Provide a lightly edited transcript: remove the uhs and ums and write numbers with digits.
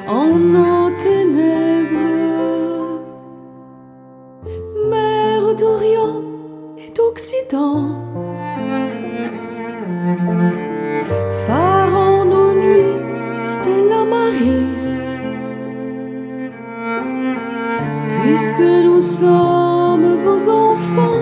en nos ténèbres. Mère d'Orient et d'Occident, phare en nos nuits, Stella Maris, puisque nous sommes vos enfants,